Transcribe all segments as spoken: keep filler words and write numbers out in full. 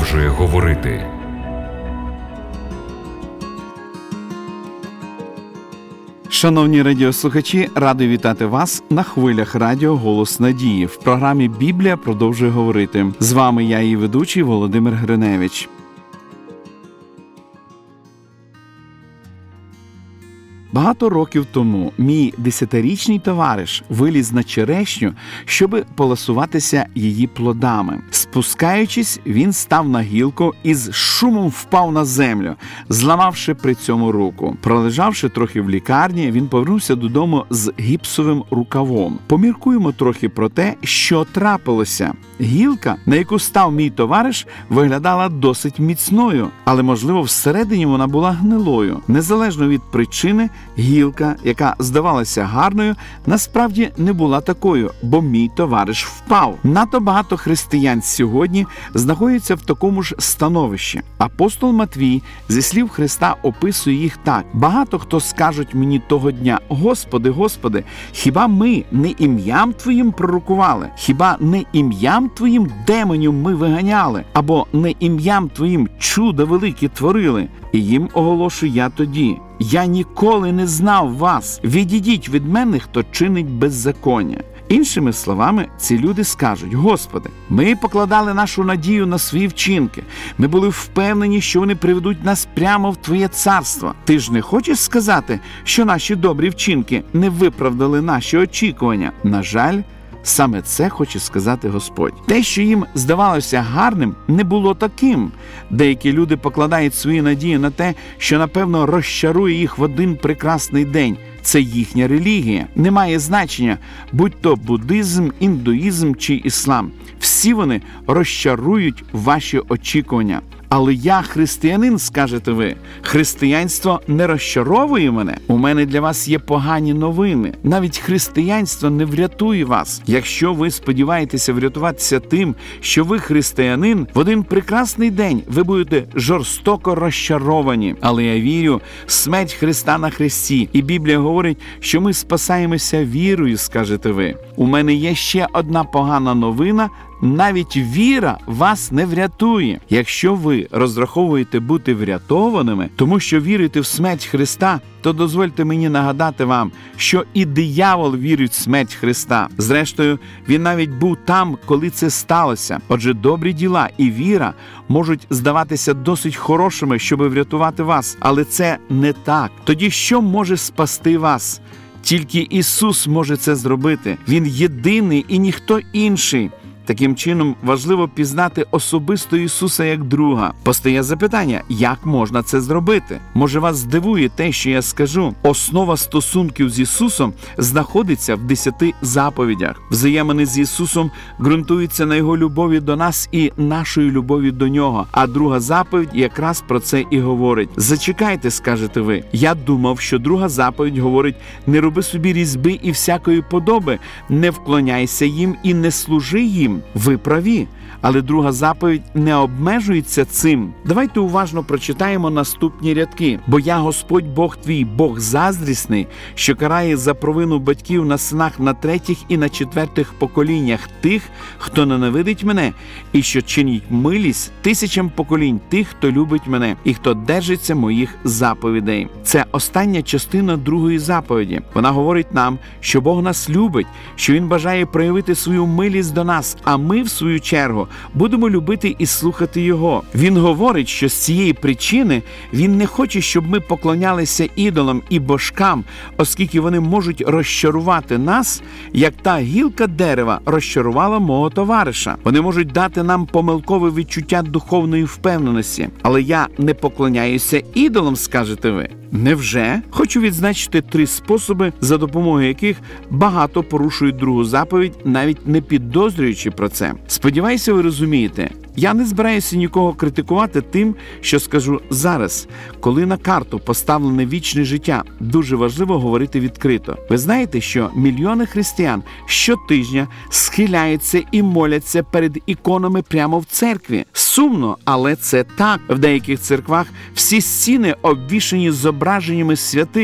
продовжує говорити. Шановні радіослухачі, радий вітати вас на хвилях радіо «Голос надії» в програмі «Біблія продовжує говорити». З вами я, її ведучий Володимир Гриневич. Багато років тому мій десятирічний товариш виліз на черешню, щоби поласуватися її плодами. Спускаючись, він став на гілку і з шумом впав на землю, зламавши при цьому руку. Пролежавши трохи в лікарні, він повернувся додому з гіпсовим рукавом. Поміркуємо трохи про те, що трапилося. Гілка, на яку став мій товариш, виглядала досить міцною, але, можливо, всередині вона була гнилою. Незалежно від причини, гілка, яка здавалася гарною, насправді не була такою, бо мій товариш впав. Надто багато християн сьогодні знаходяться в такому ж становищі. Апостол Матвій зі слів Христа описує їх так. «Багато хто скажуть мені того дня: Господи, Господи, хіба ми не ім'ям Твоїм пророкували? Хіба не ім'ям Твоїм демонів ми виганяли? Або не ім'ям Твоїм чуда великі творили? І їм оголошу я тоді: я ніколи не знав вас. Відійдіть від мене, хто чинить беззаконня». Іншими словами, ці люди скажуть: Господи, ми покладали нашу надію на свої вчинки. Ми були впевнені, що вони приведуть нас прямо в Твоє царство. Ти ж не хочеш сказати, що наші добрі вчинки не виправдали наші очікування? На жаль, саме це хоче сказати Господь. Те, що їм здавалося гарним, не було таким. Деякі люди покладають свої надії на те, що, напевно, розчарує їх в один прекрасний день. Це їхня релігія. Не має значення, будь то буддизм, індуїзм чи іслам. Всі вони розчарують ваші очікування. Але я християнин, скажете ви. Християнство не розчаровує мене. У мене для вас є погані новини. Навіть християнство не врятує вас. Якщо ви сподіваєтеся врятуватися тим, що ви християнин, в один прекрасний день ви будете жорстоко розчаровані. Але я вірю в смерть Христа на хресті. І Біблія говорить, що ми спасаємося вірою, скажете ви. У мене є ще одна погана новина. Навіть віра вас не врятує. Якщо ви розраховуєте бути врятованими, тому що вірите в смерть Христа, то дозвольте мені нагадати вам, що і диявол вірить в смерть Христа. Зрештою, він навіть був там, коли це сталося. Отже, добрі діла і віра можуть здаватися досить хорошими, щоб врятувати вас. Але це не так. Тоді що може спасти вас? Тільки Ісус може це зробити. Він єдиний і ніхто інший. Таким чином, важливо пізнати особисто Ісуса як друга. Постає запитання, як можна це зробити? Може, вас здивує те, що я скажу? Основа стосунків з Ісусом знаходиться в десяти заповідях. Взаємини з Ісусом ґрунтуються на Його любові до нас і нашої любові до Нього. А друга заповідь якраз про це і говорить. Зачекайте, скажете ви. Я думав, що друга заповідь говорить: не роби собі різьби і всякої подоби, не вклоняйся їм і не служи їм. Ви праві, але друга заповідь не обмежується цим. Давайте уважно прочитаємо наступні рядки. «Бо я, Господь Бог твій, Бог заздрісний, що карає за провину батьків на синах на третіх і на четвертих поколіннях тих, хто ненавидить мене, і що чинить милість тисячам поколінь тих, хто любить мене, і хто держиться моїх заповідей». Це остання частина другої заповіді. Вона говорить нам, що Бог нас любить, що Він бажає проявити свою милість до нас, а ми, в свою чергу, будемо любити і слухати Його. Він говорить, що з цієї причини Він не хоче, щоб ми поклонялися ідолам і божкам, оскільки вони можуть розчарувати нас, як та гілка дерева розчарувала мого товариша. Вони можуть дати нам помилкове відчуття духовної впевненості. Але я не поклоняюся ідолам, скажете ви. Невже? Хочу відзначити три способи, за допомогою яких багато порушують другу заповідь, навіть не підозрюючи про це. Сподіваюся, ви розумієте. Я не збираюся нікого критикувати тим, що скажу зараз. Коли на карту поставлене вічне життя, дуже важливо говорити відкрито. Ви знаєте, що мільйони християн щотижня схиляються і моляться перед іконами прямо в церкві. Сумно, але це так. В деяких церквах всі стіни обвішані зображеннями святих,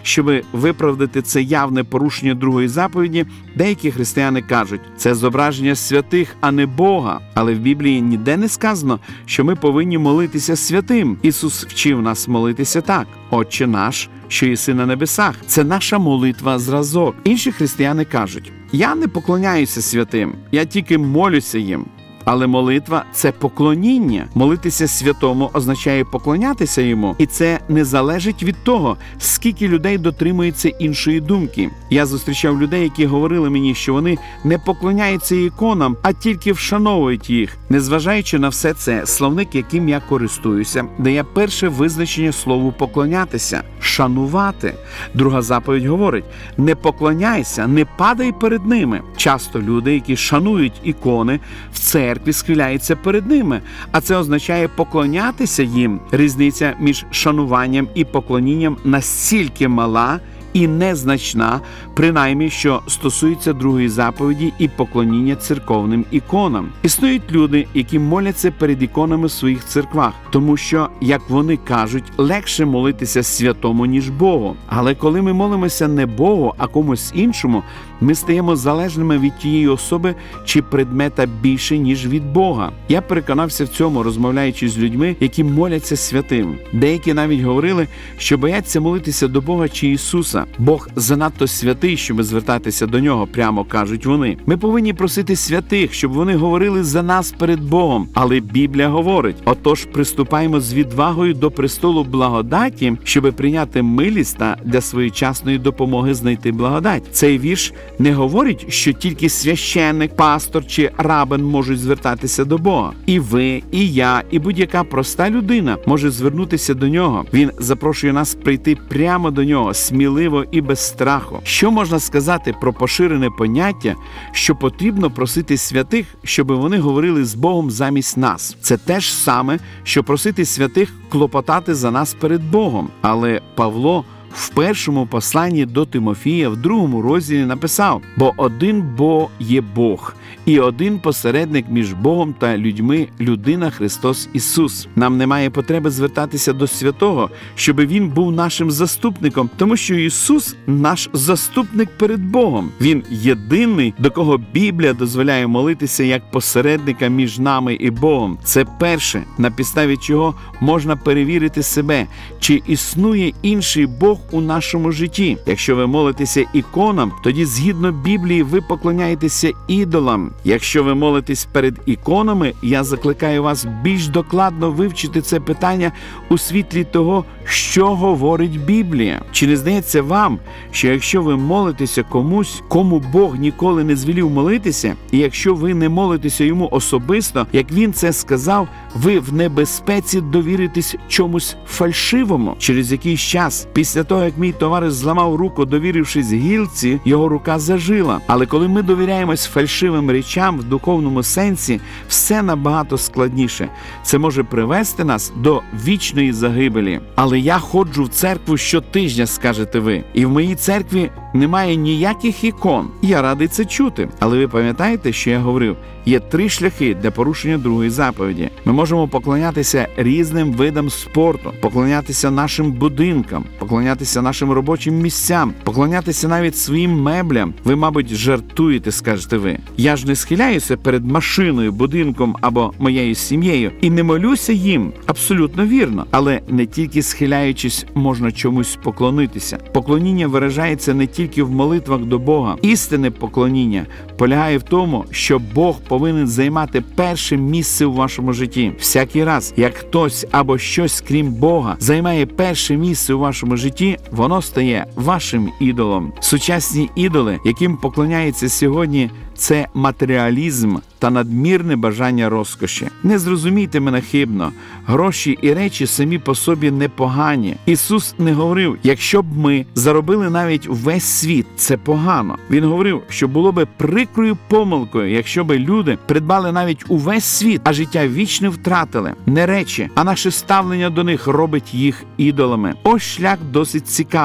Щоб виправдати це явне порушення другої заповіді, деякі християни кажуть, це зображення святих, а не Бога. Але в Біблії ніде не сказано, що ми повинні молитися святим. Ісус вчив нас молитися так: «Отче наш, що єси на небесах». Це наша молитва-зразок. Інші християни кажуть, я не поклоняюся святим, я тільки молюся їм. Але молитва – це поклоніння. Молитися святому означає поклонятися йому. І це не залежить від того, скільки людей дотримується іншої думки. Я зустрічав людей, які говорили мені, що вони не поклоняються іконам, а тільки вшановують їх. Незважаючи на все це, словник, яким я користуюся, дає перше визначення слову «поклонятися» – «шанувати». Друга заповідь говорить – не поклоняйся, не падай перед ними. Часто люди, які шанують ікони, в церкві, церкві схиляється перед ними, а це означає поклонятися їм. Різниця між шануванням і поклонінням настільки мала і незначна, принаймні, що стосується другої заповіді і поклоніння церковним іконам. Існують люди, які моляться перед іконами в своїх церквах, тому що, як вони кажуть, легше молитися святому, ніж Богу. Але коли ми молимося не Богу, а комусь іншому, ми стаємо залежними від тієї особи чи предмета більше, ніж від Бога. Я переконався в цьому, розмовляючи з людьми, які моляться святим. Деякі навіть говорили, що бояться молитися до Бога чи Ісуса. Бог занадто святий, щоб звертатися до Нього, прямо кажуть вони. Ми повинні просити святих, щоб вони говорили за нас перед Богом. Але Біблія говорить, отож приступаємо з відвагою до престолу благодаті, щоб прийняти милість та для своєчасної допомоги знайти благодать. Цей вірш не говорить, що тільки священник, пастор чи рабин можуть звертатися до Бога. І ви, і я, і будь-яка проста людина може звернутися до Нього. Він запрошує нас прийти прямо до Нього, сміливо і без страху. Що можна сказати про поширене поняття, що потрібно просити святих, щоб вони говорили з Богом замість нас? Це те ж саме, що просити святих клопотати за нас перед Богом. Але Павло в першому посланні до Тимофія в другому розділі написав: «Бо один Бог є Бог, і один посередник між Богом та людьми – людина Христос Ісус». Нам немає потреби звертатися до святого, щоб Він був нашим заступником, тому що Ісус – наш заступник перед Богом. Він єдиний, до кого Біблія дозволяє молитися як посередника між нами і Богом. Це перше, на підставі чого можна перевірити себе, чи існує інший Бог у нашому житті. Якщо ви молитеся іконам, тоді згідно Біблії ви поклоняєтеся ідолам. Якщо ви молитесь перед іконами, я закликаю вас більш докладно вивчити це питання у світлі того, що говорить Біблія. Чи не здається вам, що якщо ви молитеся комусь, кому Бог ніколи не звелів молитися, і якщо ви не молитеся йому особисто, як він це сказав, ви в небезпеці довіритесь чомусь фальшивому? Через якийсь час, після того, як мій товариш зламав руку, довірившись гілці, його рука зажила. Але коли ми довіряємось фальшивим речам в духовному сенсі, все набагато складніше. Це може привести нас до вічної загибелі. Але я ходжу в церкву щотижня, скажете ви, і в моїй церкві немає ніяких ікон. Я радий це чути. Але ви пам'ятаєте, що я говорив? Є три шляхи для порушення другої заповіді. Ми можемо поклонятися різним видам спорту, поклонятися нашим будинкам, поклонятися нашим робочим місцям, поклонятися навіть своїм меблям. Ви, мабуть, жартуєте, скажете ви. Я ж не схиляюся перед машиною, будинком або моєю сім'єю і не молюся їм. Абсолютно вірно. Але не тільки схиляючись можна чомусь поклонитися. Поклоніння виражається не тільки в молитвах до Бога. Істинне поклоніння полягає в тому, що Бог повинен займати перше місце у вашому житті. Всякий раз, як хтось або щось, крім Бога, займає перше місце у вашому житті, воно стає вашим ідолом. Сучасні ідоли, яким поклоняється сьогодні, це матеріалізм та надмірне бажання розкоші. Не зрозумійте мене хибно. Гроші і речі самі по собі непогані. Ісус не говорив, якщо б ми заробили навіть весь світ, це погано. Він говорив, що було би прикрою помилкою, якщо би люди придбали навіть увесь світ, а життя вічне втратили. Не речі, а наше ставлення до них робить їх ідолами. Ось шлях досить цікавий.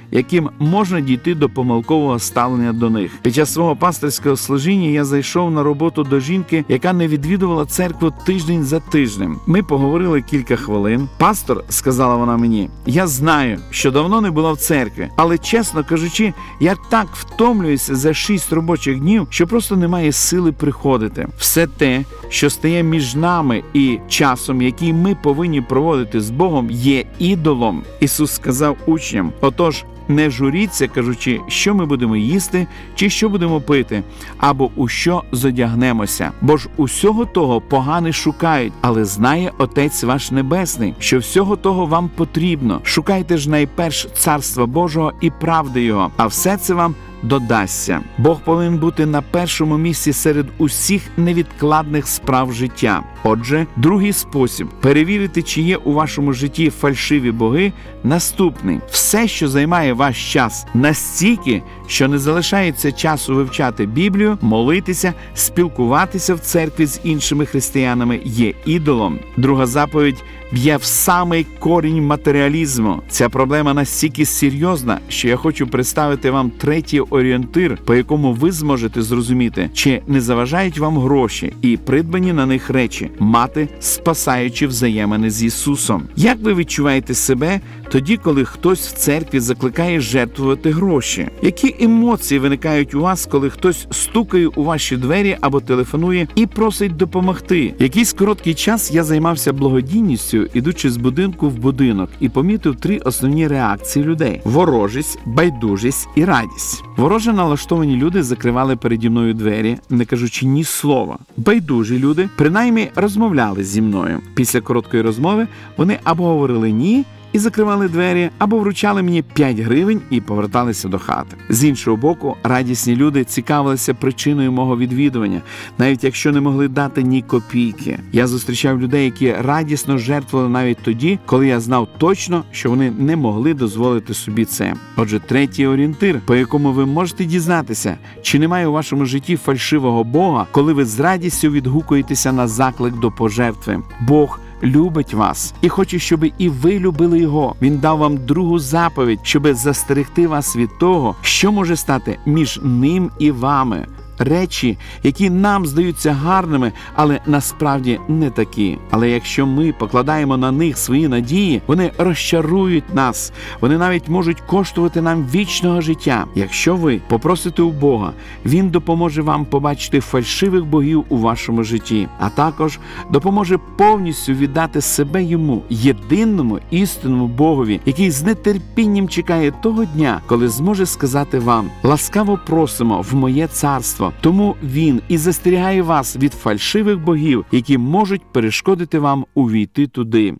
яким можна дійти до помилкового ставлення до них. Під час свого пастирського служіння я зайшов на роботу до жінки, яка не відвідувала церкву тиждень за тижнем. Ми поговорили кілька хвилин. «Пастор», – сказала вона мені, – «я знаю, що давно не була в церкві, але, чесно кажучи, я так втомлююся за шість робочих днів, що просто немає сили приходити. Все те, що стає між нами і часом, який ми повинні проводити з Богом, є ідолом». Ісус сказав учням: «Отож, не журіться, кажучи, що ми будемо їсти, чи що будемо пити, або у що зодягнемося. Бо ж усього того погани шукають, але знає Отець ваш Небесний, що всього того вам потрібно. Шукайте ж найперш Царства Божого і правди Його, а все це вам додасться». Бог повинен бути на першому місці серед усіх невідкладних справ життя. Отже, другий спосіб перевірити, чи є у вашому житті фальшиві боги, наступний. Все, що займає ваш час настільки, що не залишається часу вивчати Біблію, молитися, спілкуватися в церкві з іншими християнами, є ідолом. Друга заповідь б'є в самий корінь матеріалізму. Ця проблема настільки серйозна, що я хочу представити вам третій орієнтир, по якому ви зможете зрозуміти, чи не заважають вам гроші і придбані на них речі мати спасаючі взаємини з Ісусом. Як ви відчуваєте себе тоді, коли хтось в церкві закликає жертвувати гроші? Які емоції виникають у вас, коли хтось стукає у ваші двері або телефонує і просить допомогти? Якийсь короткий час я займався благодійністю, ідучи з будинку в будинок, і помітив три основні реакції людей: ворожість, байдужість і радість. Вороже налаштовані люди закривали переді мною двері, не кажучи ні слова. Байдужі люди принаймні розмовляли зі мною. Після короткої розмови вони або говорили «ні» і закривали двері, або вручали мені п'ять гривень і поверталися до хати. З іншого боку, радісні люди цікавилися причиною мого відвідування, навіть якщо не могли дати ні копійки. Я зустрічав людей, які радісно жертвували навіть тоді, коли я знав точно, що вони не могли дозволити собі це. Отже, третій орієнтир, по якому ви можете дізнатися, чи немає у вашому житті фальшивого Бога, коли ви з радістю відгукуєтеся на заклик до пожертви. Бог любить вас і хоче, щоб і ви любили Його. Він дав вам другу заповідь, щоб застерегти вас від того, що може стати між Ним і вами. Речі, які нам здаються гарними, але насправді не такі. Але якщо ми покладаємо на них свої надії, вони розчарують нас. Вони навіть можуть коштувати нам вічного життя. Якщо ви попросите у Бога, Він допоможе вам побачити фальшивих богів у вашому житті, а також допоможе повністю віддати себе Йому, єдиному істинному Богові, який з нетерпінням чекає того дня, коли зможе сказати вам: «Ласкаво просимо в моє царство». Тому Він і застерігає вас від фальшивих богів, які можуть перешкодити вам увійти туди.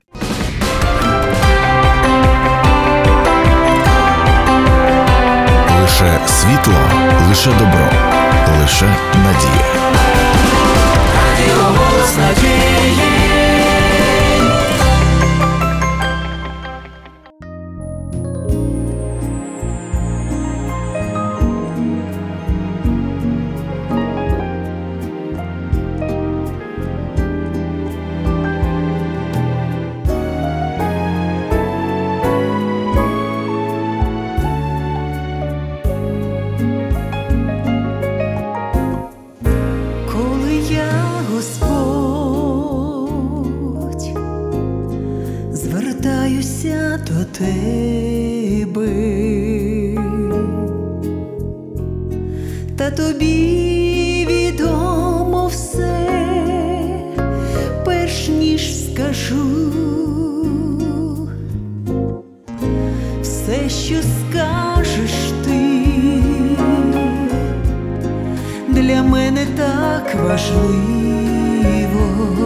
Лише світло, лише добро, лише надія. Радіо «Голос надії». Звертаюся до тебе, та тобі відомо все, перш ніж скажу. Все, що скажеш ти, для мене так важливо.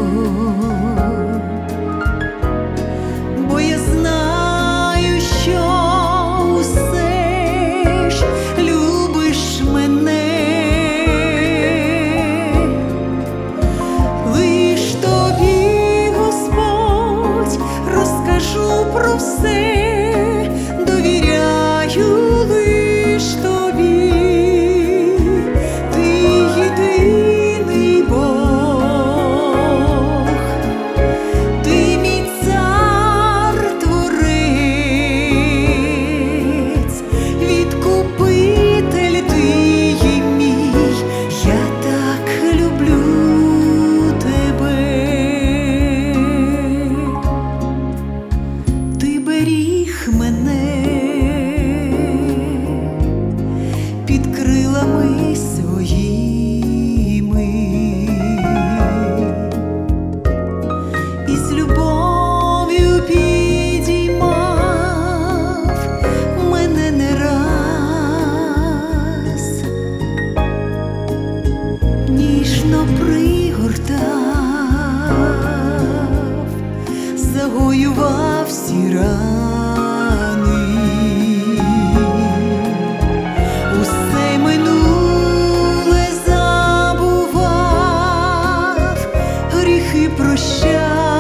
Бо я знаю, що усе ж любиш мене, лиш тобі, Господь, розкажу про все, довіряю лиш тобі, ти єдиний Бог. пригортав, загоював всі рани, усе минуле забував, гріхи прощав.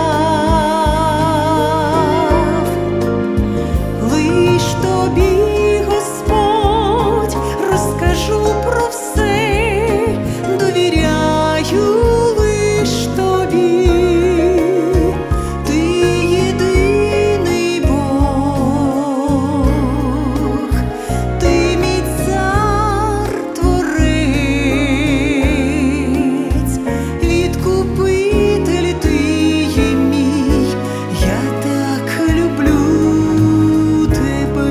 Лиш тобі, Господь, розкажу про все, довіряю лиш тобі. Ти єдиний Бог, ти мій цар, творець, відкупитель ти є мій, я так люблю тебе.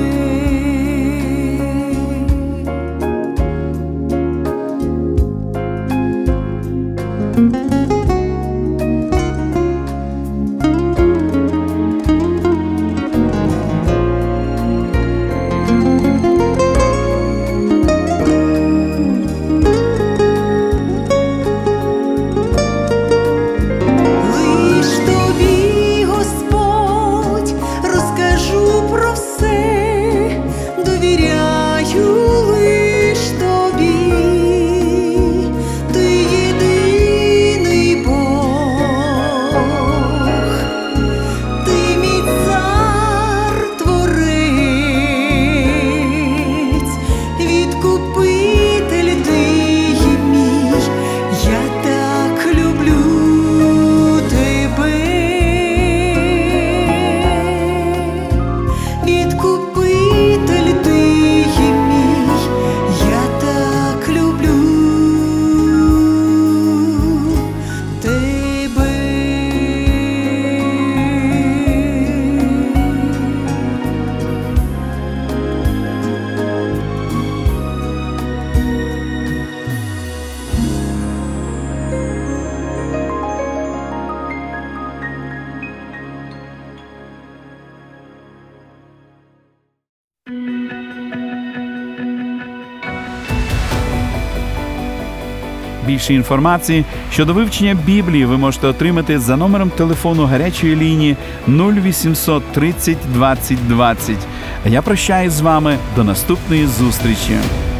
Лиш тобі, Господь, розкажу про все, довіряю лиш тобі. Ти єдиний Бог, ти мій цар, творець, відкупитель ти є мій, я так люблю тебе. Відкупитель ти є мій, я так люблю тебе. Більше інформації щодо вивчення Біблії ви можете отримати за номером телефону гарячої лінії нуль вісімсот тридцять двадцять двадцять. А я прощаюсь з вами до наступної зустрічі.